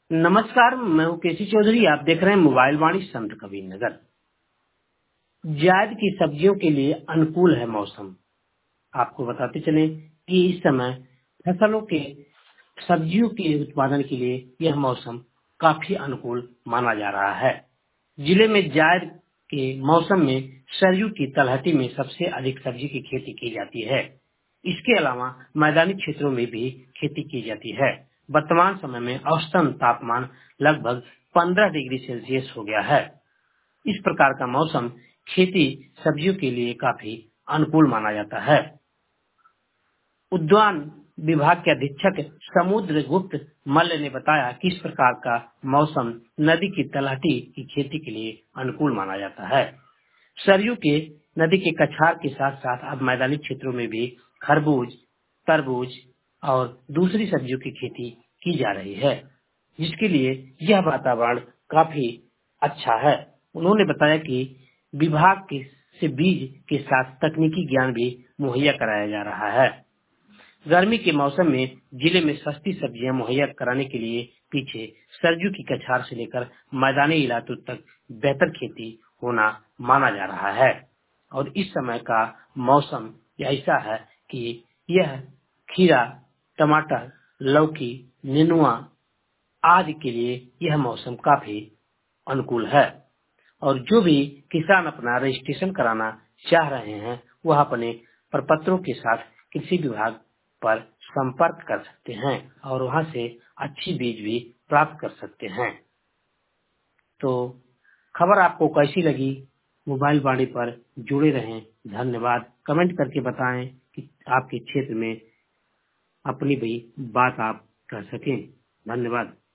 नमस्कार, मैं हूँ केसी चौधरी। आप देख रहे हैं मोबाइल वाणी संत कबीर नगर। जायद की सब्जियों के लिए अनुकूल है मौसम। आपको बताते चले कि इस समय फसलों के सब्जियों के उत्पादन के लिए यह मौसम काफी अनुकूल माना जा रहा है। जिले में जायद के मौसम में सरयू की तलहटी में सबसे अधिक सब्जी की खेती की जाती है। इसके अलावा मैदानी क्षेत्रों में भी खेती की जाती है। वर्तमान समय में औसतन तापमान लगभग 15 डिग्री सेल्सियस हो गया है। इस प्रकार का मौसम खेती सब्जियों के लिए काफी अनुकूल माना जाता है। उद्यान विभाग के अधीक्षक समुद्र गुप्त मल्ल ने बताया कि इस प्रकार का मौसम नदी की तलहटी की खेती के लिए अनुकूल माना जाता है। सरयू के नदी के कछार के साथ साथ अब मैदानी क्षेत्रों में भी खरबूज, तरबूज और दूसरी सब्जियों की खेती की जा रही है, जिसके लिए यह वातावरण काफी अच्छा है। उन्होंने बताया कि विभाग से बीज के साथ तकनीकी ज्ञान भी मुहैया कराया जा रहा है। गर्मी के मौसम में जिले में सस्ती सब्जियां मुहैया कराने के लिए पीछे सरयू की कछार से लेकर मैदानी इलाकों तक बेहतर खेती होना माना जा रहा है। और इस समय का मौसम ऐसा है कि यह खीरा, टमाटर, लौकी, नेनुआ आदि के लिए यह मौसम काफी अनुकूल है। और जो भी किसान अपना रजिस्ट्रेशन कराना चाह रहे हैं, वह अपने प्रपत्रों के साथ कृषि विभाग पर संपर्क कर सकते हैं और वहां से अच्छी बीज भी प्राप्त कर सकते हैं। तो खबर आपको कैसी लगी? मोबाइल वाणी पर जुड़े रहें। धन्यवाद। कमेंट करके बताएं कि आपके क्षेत्र में अपनी भी बात आप कह सकें। धन्यवाद।